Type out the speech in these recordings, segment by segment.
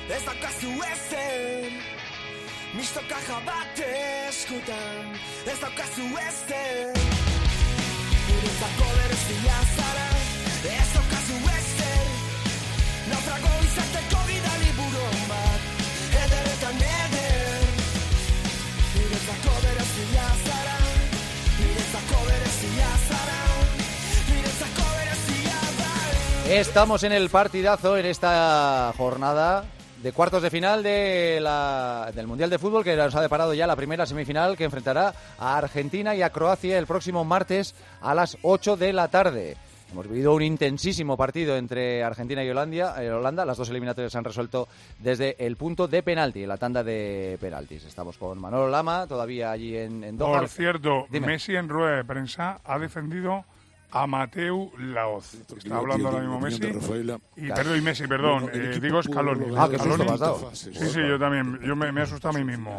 ez daukazu ezen, misto kaja bat eskutan, ez daukazu ezen, niretzako berezia zara, ez daukazu ezen, naufrago izateko bidali buron bat, ederretan eder, niretzako berezia zara, niretzako berezia zara, niretzako berezia zara. Estamos en el partidazo en esta jornada de cuartos de final del Mundial de Fútbol, que nos ha deparado ya la primera semifinal, que enfrentará a Argentina y a Croacia el próximo martes a las 8 de la tarde. Hemos vivido un intensísimo partido entre Argentina y Holanda. Las dos eliminatorias se han resuelto desde el punto de penalti, en la tanda de penaltis. Estamos con Manolo Lama, todavía allí en Doha. Por cierto, Dime. Messi en rueda de prensa ha defendido a Mateu Laoz. Está hablando ahora mismo Messi. Y Messi, perdón. Digo Scaloni. Qué susto me has dado. Sí, yo también. Yo me he asustado a mí mismo.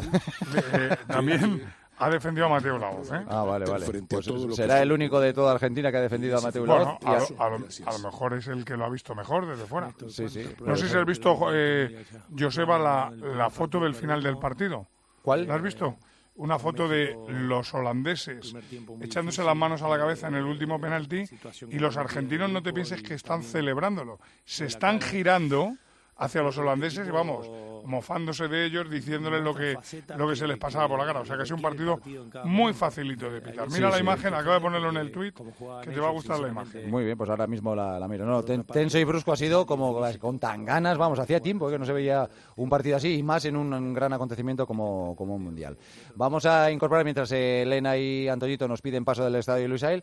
También ha defendido a Mateu Laoz. Vale. Pues será el único de toda Argentina que ha defendido a Mateu Laoz. Bueno, a lo mejor es el que lo ha visto mejor desde fuera. Sí. No sé si has visto, Joseba, la foto del final del partido. ¿Cuál? ¿La has visto? Una foto de los holandeses echándose las manos a la cabeza en el último penalti y los argentinos, no te pienses que están celebrándolo. Se están girando hacia los holandeses y vamos, mofándose de ellos, diciéndoles lo que se les pasaba por la cara. O sea que ha sido un partido muy facilito de pitar. Mira la imagen, acabo de ponerlo en el tuit, que te va a gustar la imagen. Muy bien, pues ahora mismo la miro. No, tenso y brusco ha sido como con tan ganas, vamos, hacía tiempo que no se veía un partido así, y más en un gran acontecimiento como un mundial. Vamos a incorporar, mientras Elena y Antoñito nos piden paso del estadio Lusail,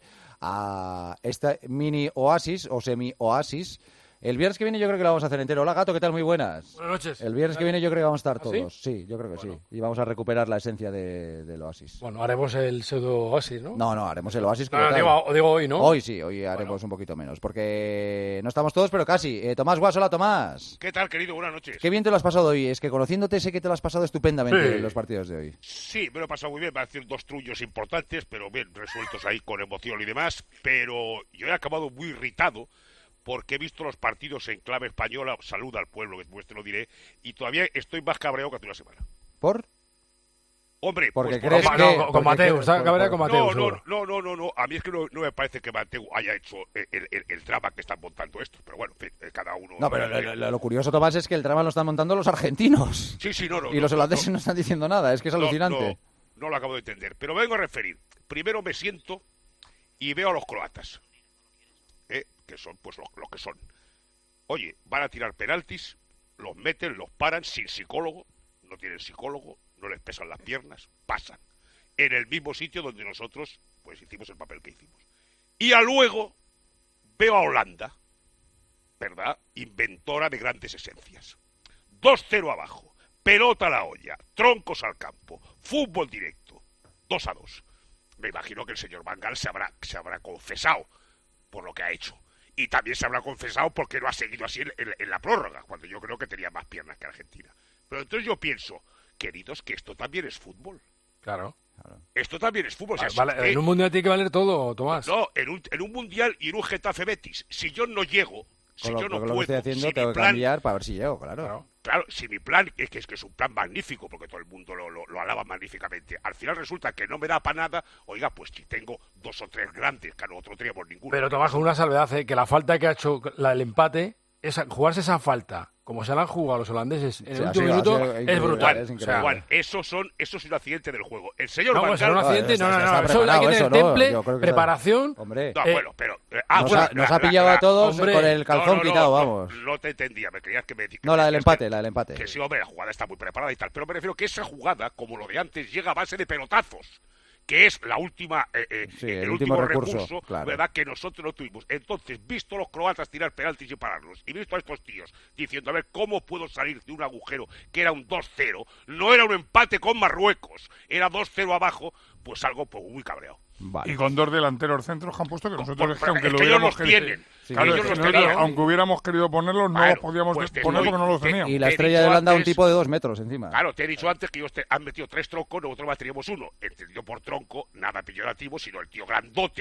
a esta mini oasis o semi-oasis. El viernes que viene yo creo que lo vamos a hacer entero. Hola, Gato, ¿qué tal? Muy buenas. Buenas noches. El viernes que viene yo creo que vamos a estar todos. ¿Sí? Sí, yo creo que sí. Y vamos a recuperar la esencia del oasis. Bueno, haremos el pseudo oasis, ¿no? No, haremos el oasis. Digo hoy, ¿no? Hoy sí, hoy haremos un poquito menos, porque no estamos todos, pero casi. Tomás Guas, hola, Tomás. ¿Qué tal, querido? Buenas noches. Qué bien te lo has pasado hoy. Es que conociéndote sé que te lo has pasado estupendamente en los partidos de hoy. Sí, me lo he pasado muy bien. Me han sido dos trullos importantes, pero bien resueltos ahí con emoción y demás. Pero yo he acabado muy irritado porque he visto los partidos en clave española, salud al pueblo, que después te lo diré, y todavía estoy más cabreado que hace una semana. ¿Por? Hombre, porque pues crees que... con Mateu, está cabreado con Mateu. No, a mí es que no me parece que Mateu haya hecho el drama que están montando estos, pero bueno, en fin, cada uno... No, pero lo curioso, Tomás, es que el drama lo están montando los argentinos. Sí, y los holandeses no están diciendo nada, es que es alucinante. No lo acabo de entender, pero me vengo a referir. Primero me siento y veo a los croatas. Que son pues lo que son. Oye, van a tirar penaltis, los meten, los paran sin psicólogo, no tienen psicólogo, no les pesan las piernas, pasan. En el mismo sitio donde nosotros pues hicimos el papel que hicimos. Y luego veo a Holanda, ¿verdad? Inventora de grandes esencias. 2-0 abajo, pelota a la olla, troncos al campo, fútbol directo, 2-2. Me imagino que el señor Van Gaal se habrá confesado por lo que ha hecho. Y también se habrá confesado porque no ha seguido así en la prórroga, cuando yo creo que tenía más piernas que Argentina. Pero entonces yo pienso, queridos, que esto también es fútbol. Claro. Esto también es fútbol. En un mundial tiene que valer todo, Tomás. No, en un mundial y en un Getafe Betis. Si yo no llego, si yo no puedo, lo que estoy haciendo, tengo que cambiar para ver si llego, claro. Claro, si mi plan es que es un plan magnífico, porque todo el mundo lo alaba magníficamente, al final resulta que no me da para nada, oiga, pues si tengo 2 o 3 grandes, que nosotros no teníamos ninguno. Pero Tomás, con una salvedad, que la falta que ha hecho el empate, jugarse esa falta, como se la han jugado los holandeses en el último minuto, es brutal. Juan, eso es un accidente del juego. El señor Van Gaal... No, un accidente, no. Eso hay que tener temple, preparación... Hombre, nos ha pillado a todos con el calzón quitado, vamos. No te entendía, me creías que me... No, la del empate. Que sí, hombre, la jugada está muy preparada y tal, pero me refiero que esa jugada, como lo de antes, llega a base de pelotazos, que es la última el último recurso, claro, ¿verdad?, que nosotros no tuvimos. Entonces, visto a los croatas tirar penaltis y pararlos, y visto a estos tíos diciendo, a ver, ¿cómo puedo salir de un agujero que era un 2-0? No era un empate con Marruecos, era 2-0 abajo, pues algo pues muy cabreado. Vale. Y con 2 delanteros centros que han puesto que nosotros aunque lo hubiéramos querido, aunque hubiéramos querido ponerlos, no los podíamos poner porque no los teníamos. Y la estrella de Holanda un tipo de 2 metros encima. Claro, te he dicho antes que ellos han metido 3 troncos, nosotros más teníamos 1. Entendido por tronco, nada peyorativo, sino el tío grandote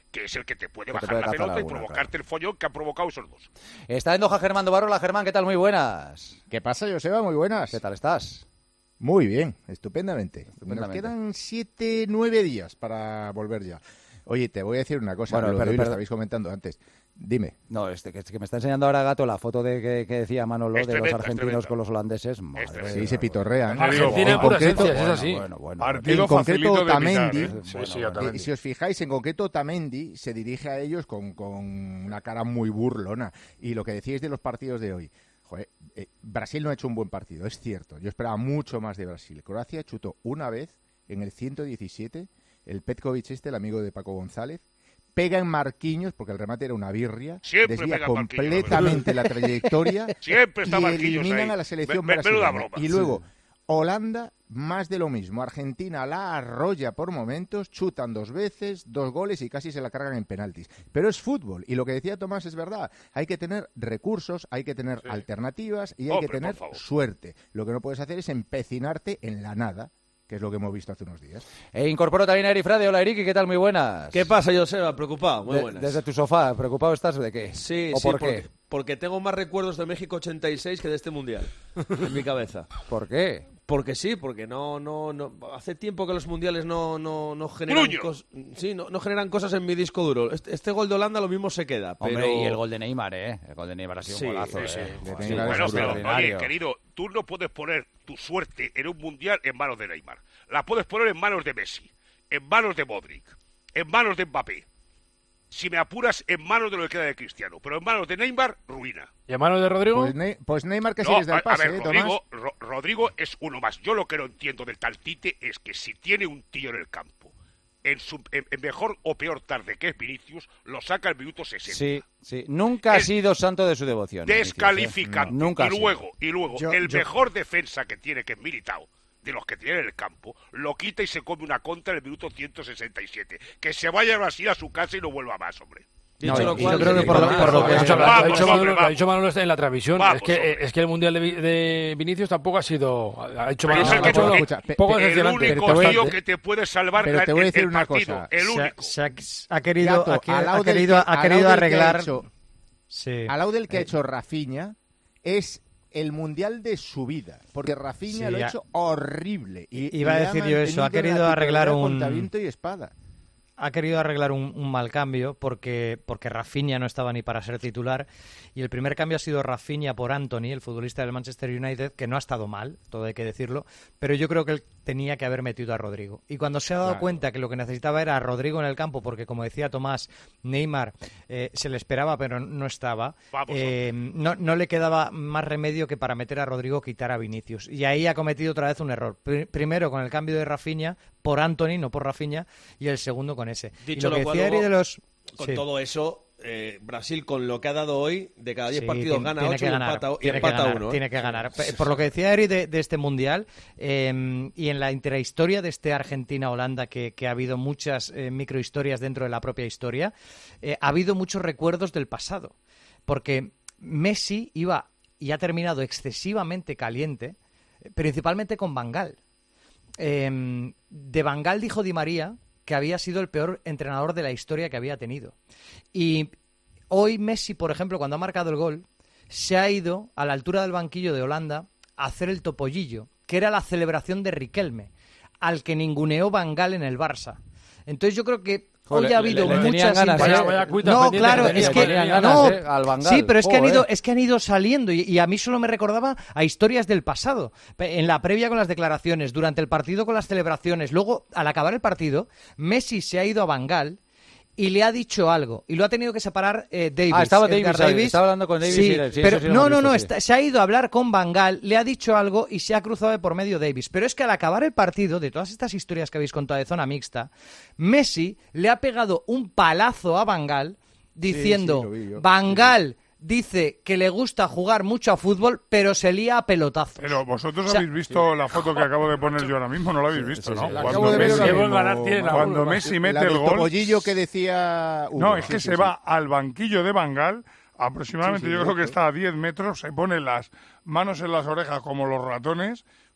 que es el que te puede bajar la pelota y provocarte el follón que han provocado esos dos. Está en Doha Germán Dobarrola. Germán, ¿qué tal? Muy buenas. ¿Qué pasa, Joseba? Muy buenas. ¿Qué tal estás? Muy bien, estupendamente. Nos quedan 7, 9 días para volver ya. Oye, te voy a decir una cosa, lo estabais comentando antes. Dime. No, que me está enseñando ahora Gato la foto de que decía Manolo de los argentinos con los holandeses. Sí, se pitorrean. Argentina en pura esencia, es así. Partido en concreto, Otamendi, Otamendi. Si os fijáis, en concreto Otamendi se dirige a ellos con una cara muy burlona. Y lo que decíais de los partidos de hoy. Joder, Brasil no ha hecho un buen partido, es cierto. Yo esperaba mucho más de Brasil. Croacia chutó una vez en el 117, el Petkovic el amigo de Paco González, pega en Marquinhos, porque el remate era una birria, siempre desvía completamente la trayectoria siempre está y Marquinhos eliminan ahí. A la selección brasileña. Y luego Holanda, más de lo mismo. Argentina la arrolla por momentos, chutan 2 veces, 2 goles y casi se la cargan en penaltis. Pero es fútbol, y lo que decía Tomás es verdad. Hay que tener recursos, hay que tener alternativas y hay que tener suerte. Lo que no puedes hacer es empecinarte en la nada, que es lo que hemos visto hace unos días. Incorporo también a Eri Frade. Hola, Eriki, ¿qué tal? Muy buenas. ¿Qué pasa, Joseba? Preocupado, muy buenas. Desde tu sofá, ¿preocupado estás de qué? Sí, ¿O por qué? Porque tengo más recuerdos de México 86 que de este Mundial, en mi cabeza. ¿Por qué? Porque sí, porque no hace tiempo que los mundiales no generan no generan cosas en mi disco duro. Este gol de Holanda lo mismo se queda. Hombre, pero... y el gol de Neymar, El gol de Neymar ha sido un golazo, Bueno, pero, oye, querido, tú no puedes poner tu suerte en un mundial en manos de Neymar. La puedes poner en manos de Messi, en manos de Modric, en manos de Mbappé. Si me apuras, en manos de lo que queda de Cristiano, pero en manos de Neymar, ruina. ¿Y en manos de Rodrigo? Pues Neymar que sigues del pase, Rodrigo es uno más. Yo lo que no entiendo del tal Tite es que si tiene un tío en el campo, en mejor o peor tarde que es Vinicius, lo saca al minuto 60. Sí. Nunca ha sido santo de su devoción. Descalificante. Nunca y luego mejor defensa que tiene, que es Militao, de los que tiene en el campo, lo quita y se come una contra en el minuto 167. Que se vaya a Brasil a su casa y no vuelva más, hombre. Dicho lo cual, yo creo que por lo que ha dicho Manolo en la transmisión, vamos, es que el Mundial de Vinicius tampoco ha sido... Ha hecho pero Manolo, el único tío que te puede salvar pero te voy a decir el partido. Cosa. El único. Ha querido arreglar... Al lado del que ha hecho Rafinha es el mundial de su vida, porque Rafinha lo ha hecho horrible. Iba a decir yo eso, ha querido arreglar contra viento y espada. Ha querido arreglar un mal cambio porque Rafinha no estaba ni para ser titular y el primer cambio ha sido Rafinha por Antony, el futbolista del Manchester United, que no ha estado mal, todo hay que decirlo, pero yo creo que él tenía que haber metido a Rodrigo. Y cuando se ha dado cuenta que lo que necesitaba era a Rodrigo en el campo, porque como decía Tomás, Neymar se le esperaba pero no estaba, no le quedaba más remedio que para meter a Rodrigo quitar a Vinicius. Y ahí ha cometido otra vez un error. Primero con el cambio de Rafinha por Antony, no por Rafinha, y el segundo con ese. Dicho y lo que cual, decía Eri de los... Con todo eso, Brasil, con lo que ha dado hoy, de cada 10 partidos gana 8 y empata 1. Tiene que ganar. Por lo que decía Eri de este Mundial, y en la intrahistoria de este Argentina-Holanda, que ha habido muchas microhistorias dentro de la propia historia, ha habido muchos recuerdos del pasado. Porque Messi iba y ha terminado excesivamente caliente, principalmente con Van Gaal. De Van Gaal dijo Di María que había sido el peor entrenador de la historia que había tenido. Y hoy Messi, por ejemplo, cuando ha marcado el gol, se ha ido a la altura del banquillo de Holanda a hacer el topollillo, que era la celebración de Riquelme, al que ninguneó Van Gaal en el Barça. Entonces yo creo que hoy ha habido muchas no, claro, es que sí, pero es que han ido saliendo y a mí solo me recordaba a historias del pasado. En la previa con las declaraciones, durante el partido con las celebraciones, luego al acabar el partido, Messi se ha ido a Van Gaal y le ha dicho algo y lo ha tenido que separar Davis. Estaba hablando con Davis. Sí, pero se ha ido a hablar con Van Gaal, le ha dicho algo y se ha cruzado de por medio Davis. Pero es que al acabar el partido, de todas estas historias que habéis contado de zona mixta, Messi le ha pegado un palazo a Van Gaal diciendo, Van Gaal dice que le gusta jugar mucho a fútbol, pero se lía a pelotazos. Pero vosotros habéis visto la foto que acabo de poner yo ahora mismo, no la habéis visto, ¿no? Cuando Messi mete el gol... El topollillo que decía... No, es que se va al banquillo de Van Gaal, aproximadamente yo creo que está a 10 metros, se pone las manos en las orejas como los ratones,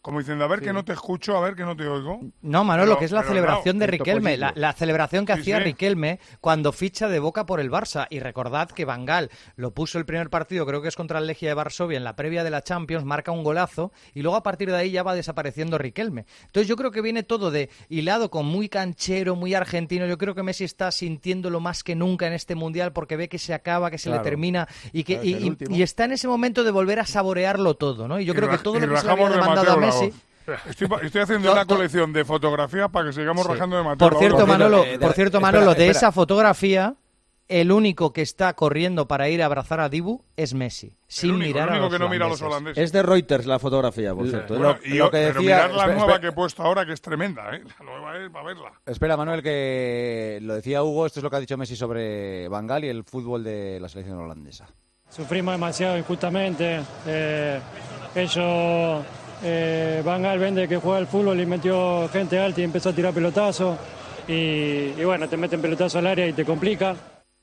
como diciendo, a ver que no te escucho, a ver que no te oigo. No, Manolo, Pero- que es la pero celebración no, de Riquelme, la celebración que Sí, hacía sí. Riquelme cuando ficha de Boca por el Barça. Y recordad que Van Gaal lo puso el primer partido, creo que es contra el Legia de Varsovia, en la previa de la Champions, marca un golazo y luego a partir de ahí ya va desapareciendo Riquelme. Entonces yo creo que viene todo de hilado con muy canchero, muy argentino. Yo creo que Messi está sintiéndolo más que nunca en este Mundial porque ve que se acaba, que se le termina y que Claro, es el último. y está en ese momento de volver a saborearlo todo, ¿no? Y yo creo que todo lo que se le había rajamos de demandado a Mateo Messi... Laoz. Estoy haciendo una colección de fotografías para que sigamos rajando de Mateo Por Laoz. cierto, Manolo, de espera. esa fotografía, el único que está corriendo para ir a abrazar a Dibu es Messi, sin mirar el a único los que no mira a los holandeses. holandeses. Es de Reuters la fotografía, por cierto. Bueno, lo que pero decía- mirar la espera, nueva espera. que he puesto ahora, que es tremenda, ¿eh? La nueva es para verla. Espera, Manuel, que lo decía Hugo, esto es lo que ha dicho Messi sobre Van Gaal y el fútbol de la selección holandesa. Sufrimos demasiado injustamente. Ellos, Van Gaal vende que juega al fútbol y metió gente alta y empezó a tirar pelotazos. Y bueno, te meten pelotazo al área y te complica.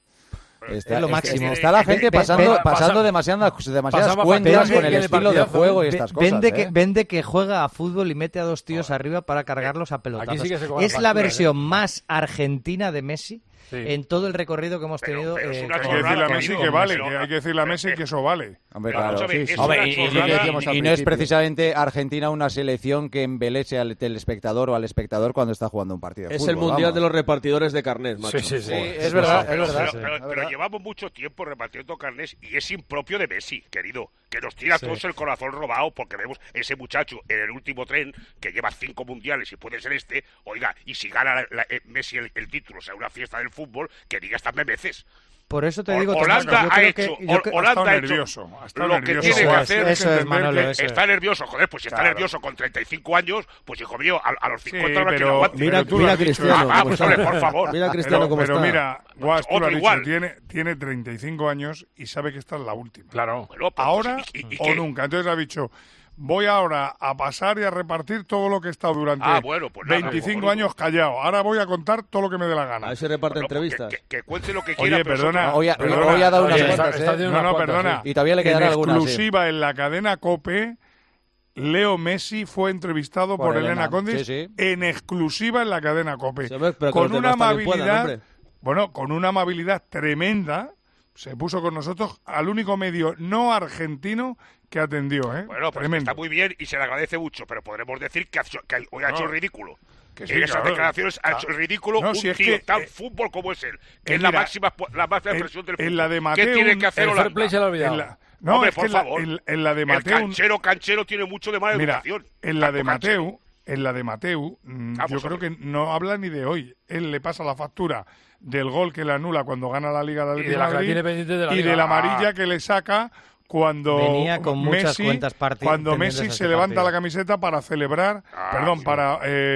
Está, Es lo máximo. Está la gente pasando demasiadas pasaba cuentas partidazo, con el el estilo de partidazo, juego y estas cosas. Vende que juega a fútbol y mete a dos tíos arriba para cargarlos a pelotazos. Aquí sí que se cobra Es la factura, versión más argentina de Messi Sí. en todo el recorrido que hemos tenido. pero es una Hay que chorrada, decirle a que Messi digo, que vale, pero- que hay que decirle a Messi que eso vale. Hombre, Pero, claro. escúchame, Sí, es sí. una Hombre, y chorrada. lo que decíamos al y no es principio. precisamente Argentina una selección que embeleche al telespectador o al espectador cuando está jugando un partido de Es fútbol. el mundial vamos. de los repartidores de carnet, macho. Sí, sí, sí. Es verdad, Pero- es verdad. pero- pero- es pero verdad. llevamos mucho tiempo repartiendo carnés y es impropio de Messi, querido, que nos tira a todos el corazón robado porque vemos ese muchacho en el último tren que lleva 5 mundiales y puede ser oiga, y si gana Messi el título, o sea, una fiesta del fútbol, que diga estas memeces. Por eso te digo, Tomás, Holanda yo ha creo hecho, que- yo creo- Holanda ha hecho nervioso, ha estado lo que nervioso. tiene que Eso es, hacer. eso es, Manolo, que eso es. Está nervioso, joder, pues si está Claro. nervioso con 35 años, pues hijo mío, a los 50 Sí, habrá que pero- lo aguante. Mira, Pero tú lo mira has dicho, Cristiano. Ah, cómo pues está. hombre, por favor. Mira Cristiano cómo pero está. mira, Guas, tú Otro lo has igual. dicho, tiene 35 años y sabe que esta es la última. Claro. Bueno, pues, Ahora ¿y o qué? nunca. Entonces ha dicho, voy ahora a pasar y a repartir todo lo que he estado durante Bueno, pues nada, 25 pues, años callado. Ahora voy a contar todo lo que me dé la gana. A ver si reparte Bueno, pues, entrevistas. que cuente lo que quiera. Oye, pero perdona. nosotros- Hoy ha dado unas Oye, cuantas, está haciendo No, unas no, cuantas, perdona. sí. Y todavía le quedará en alguna, sí. exclusiva en la cadena COPE, Leo Messi fue entrevistado por Elena Condis Sí, sí. en exclusiva en la cadena COPE. Sí, hombre, pero que con los una demás también puedan, amabilidad, hombre. bueno, con una amabilidad tremenda, se puso con nosotros al único medio no argentino que atendió, ¿eh? Bueno, pues Tremendo. está muy bien y se le agradece mucho, pero podremos decir que hoy ha hecho el ridículo. Que sí, En esas claro. declaraciones ha hecho el ridículo No, un si es tío que, tan fútbol como es él, que es mira, la máxima expresión del fútbol. en la de ¿Qué Mateo, tiene que hacer El Holanda? fair play se lo ha olvidado. En la- no, Hombre, es por que en la- favor. en la de El Mateo, canchero tiene mucho de mala mira, educación. en la de Tanto canchero. Mateu, yo Vamos, creo hombre. que no habla ni de hoy. Él le pasa la factura del gol que le anula cuando gana la Liga de Y de la que la Madrid tiene pendiente de la y Liga. de la amarilla que le saca cuando Venía con muchas Messi, cuentas cuando pendientes Messi de se este levanta partido. la camiseta para celebrar, Sí. para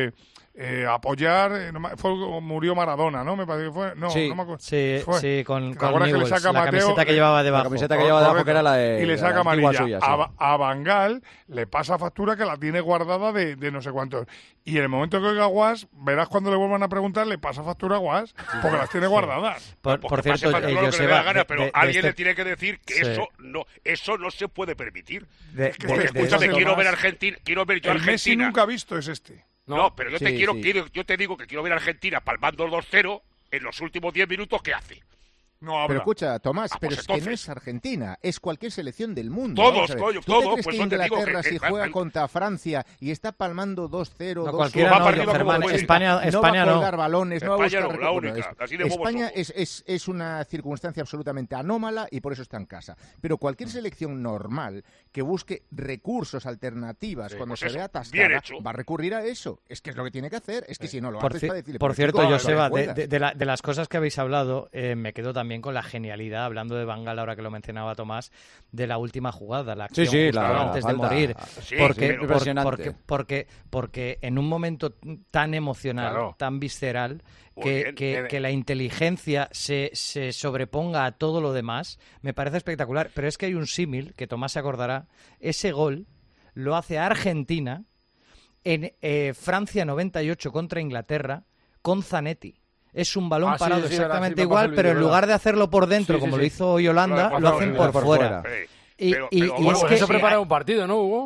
apoyar, murió Maradona, ¿no? Me parece que fue, no, Sí. no me acuerdo. Sí, Fue. sí, con ¿Te acuerdas que le Newell's, saca la Mateo? camiseta que llevaba La debajo. camiseta que llevaba debajo, Correcto. que era la de y le saca la antigua amarilla. suya, sí. A Van Gaal le pasa factura que la tiene guardada de no sé cuántos. Y en el momento que oiga a Guas, verás cuando le vuelvan a preguntar, le pasa factura a Guas, porque las tiene guardadas. Por Porque cierto, pase factura lo que le dé Joseba, la gana, pero alguien este- le tiene que decir que Sí. eso no se puede permitir. de- que Porque este- escúchame, este- quiero ver Argentina, quiero ver yo El Messi Argentina. nunca ha visto es este. No, pero yo Sí, te quiero, sí. yo te digo que quiero ver a Argentina palmando el 2-0 en los últimos 10 minutos, ¿qué hace? No habla. Pero escucha, Tomás, Ah, pero pues es que no entonces. es Argentina, es cualquier selección del mundo. Todos, Vamos a ver. coño, ¿Tú todos, te crees pues que yo te digo Inglaterra, que- si juega contra Francia y está palmando 2-0, No, 2-1, cualquiera va no, para arriba como Germán, puede. España no va España a no. colgar balones, no va a España buscar no, la bueno, única, así de bobos España somos. es una circunstancia absolutamente anómala y por eso está en casa. Pero cualquier selección normal que busque recursos, alternativas, Sí, cuando pues se eso, vea bien atascada, hecho. va a recurrir a eso. Es que es lo que tiene que hacer. Es que si no lo Por, haces ci- para decirle... por pero, cierto, chico, Joseba, ¿dónde juegas? de las cosas que habéis hablado, me quedo también con la genialidad, hablando de Van Gaal, ahora que lo mencionaba Tomás, de la última jugada, la acción Sí, justo la antes de falta. morir. Sí, porque, pero- impresionante. porque en un momento tan emocional, Claro. tan visceral, Muy que, bien. que la inteligencia se sobreponga a todo lo demás, me parece espectacular. Pero es que hay un símil, que Tomás se acordará, ese gol lo hace Argentina en Francia 98 contra Inglaterra con Zanetti. Es un balón Ah, sí, parado sí, exactamente sí, me pasó igual, el pero en vídeo, lugar ¿verdad? de hacerlo por dentro, Sí, sí, como sí. lo hizo hoy Holanda, Lo lo ha hacen pasado por por fuera. fuera. Sí, Y pero es Pues que eso prepara un partido, ¿no, Hugo?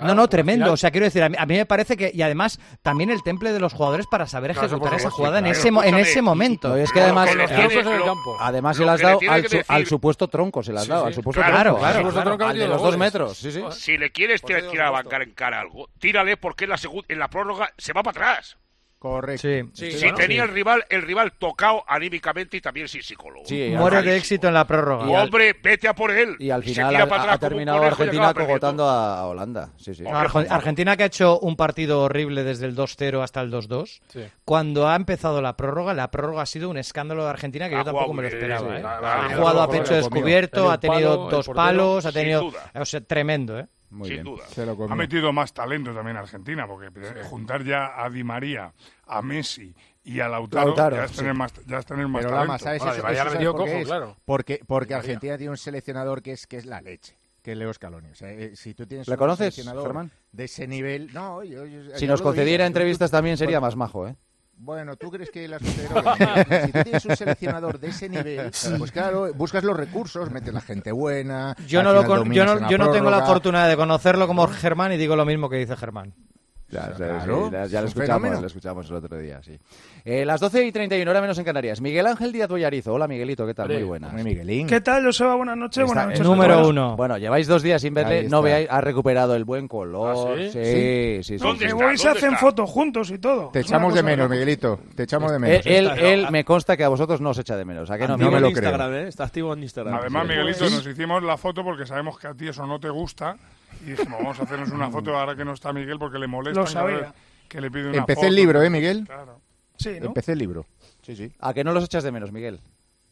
No, tremendo. O sea, quiero decir, a mí me parece que... Y además, también el temple de los jugadores para saber ejecutar esa jugada en ese momento. Es que además... Además, se lo has dado al supuesto tronco, se lo has dado. Al supuesto tronco. Al de los 2 metros. Si le quieres tirar a bancar en cara algo, tírale porque en la prórroga se va para atrás. Correcto. Si tenía el rival tocado anímicamente y también sin psicólogo. Muere de éxito en la prórroga. Hombre, vete a por él. Y al final ha terminado Argentina cogotando a Holanda. Argentina, que ha hecho un partido horrible desde el 2-0 hasta el 2-2. Cuando ha empezado la prórroga ha sido un escándalo de Argentina que yo tampoco me lo esperaba. Ha jugado a pecho descubierto, ha tenido 2 palos, ha tenido... O sea, tremendo, Muy sin duda. Ha metido más talento también Argentina, porque juntar ya a Di María, a Messi y a Lautaro ya es tener más talento. Pero Lama, ¿sabes? Eso por qué es? Porque Argentina tiene un seleccionador que es la leche, que es Leo Scaloni. O sea, si tú tienes ¿Le conoces, Germán? De ese nivel... No, si nos concediera entrevistas también sería más majo, ¿eh? Bueno, ¿tú crees que las considero? Si tú tienes un seleccionador de ese nivel, pues claro, buscas los recursos, metes la gente buena... Yo no tengo la fortuna de conocerlo como Germán y digo lo mismo que dice Germán. Ya lo escuchamos el otro día, sí. Las 12:31, hora menos en Canarias. Miguel Ángel Díaz Boyarizo. Hola, Miguelito, ¿qué tal? Muy buenas. Miguelín. ¿Qué tal, Joseba? Buenas noches. Buenas noches. Número 1. Bueno, lleváis 2 días sin verle, no veáis, ha recuperado el buen color. Sí. ¿Dónde voy? Se hacen fotos juntos y todo. Te echamos de menos, Miguelito. Te echamos de menos. Él me consta que a vosotros no os echa de menos. ¿A qué no me lo creo? Está activo en Instagram. Además, Miguelito, nos hicimos la foto porque sabemos que a ti eso no te gusta. Y dijimos, vamos a hacernos una foto ahora que no está Miguel porque le molesta. Lo sabía. Que le pide una Empecé foto, el libro, Miguel? Claro. Sí, ¿no? Empecé el libro. Sí. ¿A que no los echas de menos, Miguel?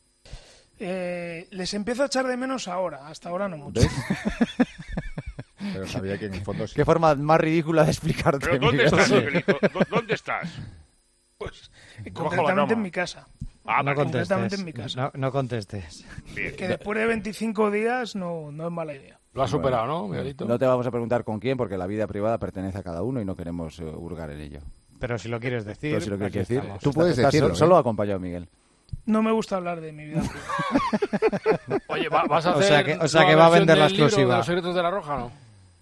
Les empiezo a echar de menos ahora. Hasta ahora no mucho. Pero sabía que en el fondo sí. Qué forma más ridícula de explicarte. ¿Pero dónde estás, Miguelito? ¿Dónde estás? Pues concretamente en mi casa. Concretamente en mi casa. No contestes. Bien. Que después de 25 días no es mala idea. Lo has superado, ¿no, Miguelito? No te vamos a preguntar con quién, porque la vida privada pertenece a cada uno y no queremos hurgar en ello. Pero si lo quieres decir... Pero si lo quieres decir, tú puedes decirlo. Solo acompañado, Miguel. No me gusta hablar de mi vida privada. Oye, ¿vas a hacer o sea que va a vender la exclusiva. ¿De los secretos de la Roja, no?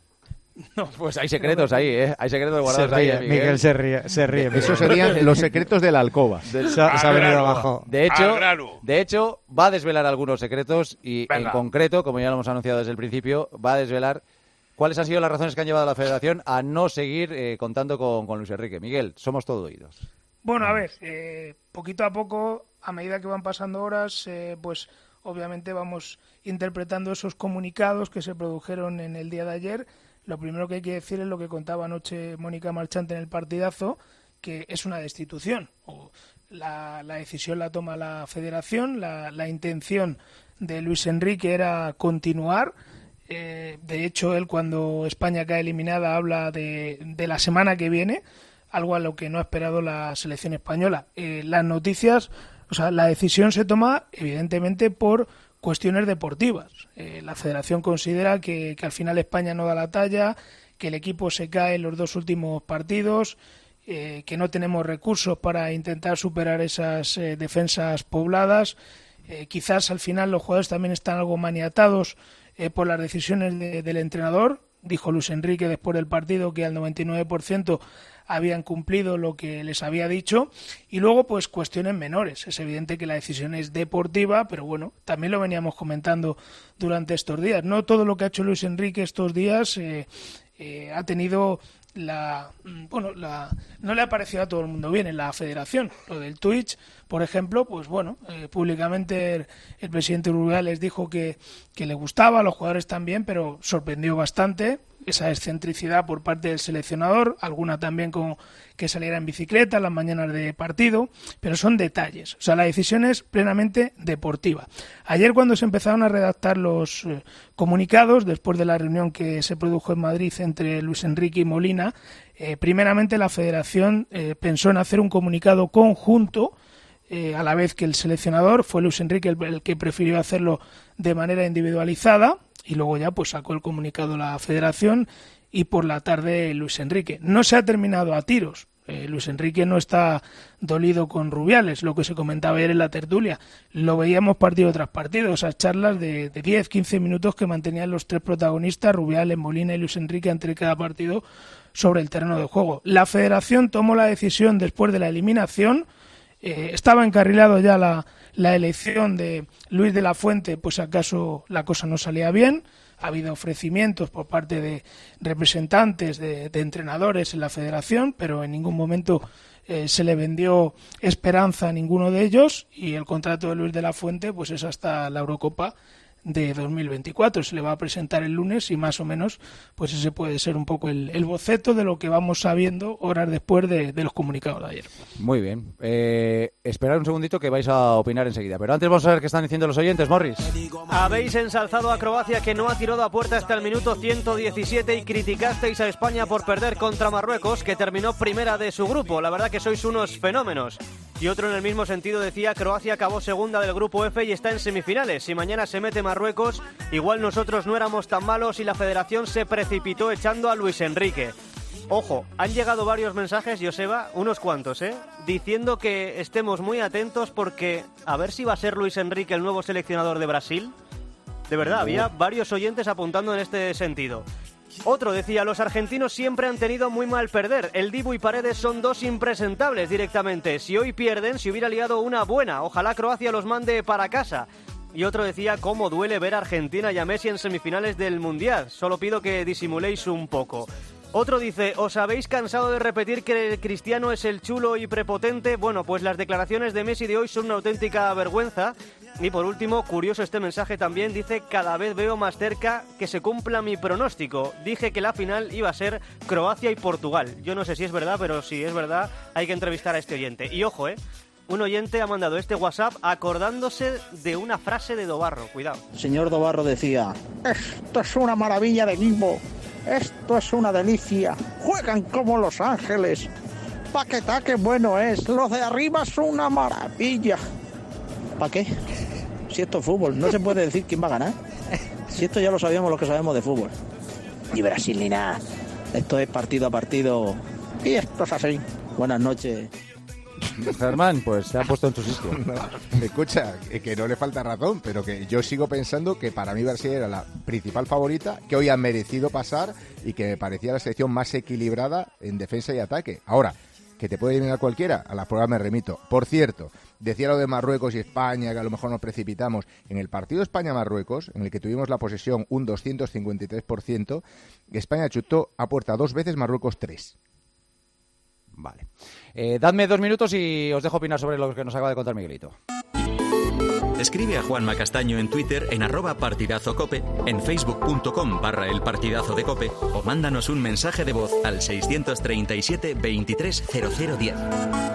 No, pues hay secretos ahí, ¿eh? Hay secretos guardados ahí, Miguel se ríe. Esos serían los secretos de la alcoba. Se ha venido abajo. De hecho, va a desvelar algunos secretos y, en concreto, como ya lo hemos anunciado desde el principio, va a desvelar cuáles han sido las razones que han llevado a la Federación a no seguir contando con Luis Enrique. Miguel, somos todo oídos. Bueno, a ver, poquito a poco, a medida que van pasando horas, pues obviamente vamos interpretando esos comunicados que se produjeron en el día de ayer. Lo primero que hay que decir es lo que contaba anoche Mónica Marchante en el partidazo, que es una destitución. La decisión la toma la Federación, la intención de Luis Enrique era continuar. De hecho, él cuando España cae eliminada habla de la semana que viene, algo a lo que no ha esperado la selección española. Las noticias, la decisión se toma evidentemente por cuestiones deportivas. La Federación considera que al final España no da la talla, que el equipo se cae en los 2 últimos partidos, que no tenemos recursos para intentar superar esas defensas pobladas. Quizás al final los jugadores también están algo maniatados por las decisiones del entrenador. Dijo Luis Enrique después del partido que al 99% habían cumplido lo que les había dicho. Y luego, pues, cuestiones menores. Es evidente que la decisión es deportiva, pero bueno, también lo veníamos comentando durante estos días. No todo lo que ha hecho Luis Enrique estos días ha tenido no le ha parecido a todo el mundo bien en la Federación. Lo del Twitch, por ejemplo, pues bueno, públicamente el presidente Uruguay les dijo que le gustaba, a los jugadores también, pero sorprendió bastante esa excentricidad por parte del seleccionador, alguna también como que saliera en bicicleta en las mañanas de partido, pero son detalles. O sea, la decisión es plenamente deportiva. Ayer, cuando se empezaron a redactar los comunicados, después de la reunión que se produjo en Madrid entre Luis Enrique y Molina, primeramente la Federación pensó en hacer un comunicado conjunto, a la vez que el seleccionador. Fue Luis Enrique el que prefirió hacerlo de manera individualizada, y luego ya pues sacó el comunicado la Federación y por la tarde Luis Enrique. No se ha terminado a tiros. Luis Enrique no está dolido con Rubiales, lo que se comentaba ayer en la tertulia. Lo veíamos partido tras partido, esas charlas de 10-15 minutos que mantenían los tres protagonistas, Rubiales, Molina y Luis Enrique, entre cada partido sobre el terreno de juego. La Federación tomó la decisión después de la eliminación. Estaba encarrilado ya la elección de Luis de la Fuente, pues acaso la cosa no salía bien. Ha habido ofrecimientos por parte de representantes de entrenadores en la Federación, pero en ningún momento se le vendió esperanza a ninguno de ellos, y el contrato de Luis de la Fuente pues es hasta la Eurocopa de 2024. Se le va a presentar el lunes y más o menos pues ese puede ser un poco el boceto de lo que vamos sabiendo horas después de los comunicados de ayer. Muy bien. Esperad un segundito que vais a opinar enseguida. Pero antes vamos a ver qué están diciendo los oyentes, Morris. Habéis ensalzado a Croacia, que no ha tirado a puerta hasta el minuto 117, y criticasteis a España por perder contra Marruecos, que terminó primera de su grupo. La verdad que sois unos fenómenos. Y otro en el mismo sentido decía: Croacia acabó segunda del grupo F y está en semifinales. Si mañana se mete Marruecos, igual nosotros no éramos tan malos y la Federación se precipitó echando a Luis Enrique. Ojo, han llegado varios mensajes, Joseba, unos cuantos, diciendo que estemos muy atentos porque a ver si va a ser Luis Enrique el nuevo seleccionador de Brasil. De verdad, había varios oyentes apuntando en este sentido. Otro decía: los argentinos siempre han tenido muy mal perder. El Dibu y Paredes son dos impresentables directamente. Si hoy pierden, se hubiera liado una buena. Ojalá Croacia los mande para casa. Y otro decía: cómo duele ver a Argentina y a Messi en semifinales del Mundial. Solo pido que disimuléis un poco. Otro dice: ¿os habéis cansado de repetir que Cristiano es el chulo y prepotente? Bueno, pues las declaraciones de Messi de hoy son una auténtica vergüenza. Y por último, curioso este mensaje también, dice: cada vez veo más cerca que se cumpla mi pronóstico. Dije que la final iba a ser Croacia y Portugal. Yo no sé si es verdad, pero si es verdad hay que entrevistar a este oyente. Y ojo, un oyente ha mandado este WhatsApp acordándose de una frase de Dobarro. Cuidado. Señor Dobarro decía: esto es una maravilla de equipo, esto es una delicia, juegan como Los Ángeles, Paquetá qué bueno es, los de arriba son una maravilla. ¿Para qué? Si esto es fútbol, no se puede decir quién va a ganar. Si esto ya lo sabíamos los que sabemos de fútbol. Ni Brasil ni nada. Esto es partido a partido. Y esto es así. Buenas noches. Germán, pues se ha puesto en tu sitio. No, escucha, que no le falta razón, pero que yo sigo pensando que para mí Brasil era la principal favorita, que hoy ha merecido pasar y que me parecía la selección más equilibrada en defensa y ataque. Ahora, que te puede eliminar cualquiera, a las pruebas me remito. Por cierto, decía lo de Marruecos y España, que a lo mejor nos precipitamos. En el partido España-Marruecos, en el que tuvimos la posesión un 253%, España chutó a puerta 2 veces, Marruecos 3. Vale. Dadme 2 minutos y os dejo opinar sobre lo que nos acaba de contar Miguelito. Escribe a Juanma Castaño en Twitter en @partidazocope, en facebook.com/elpartidazo de Cope, o mándanos un mensaje de voz al 637 23 0010.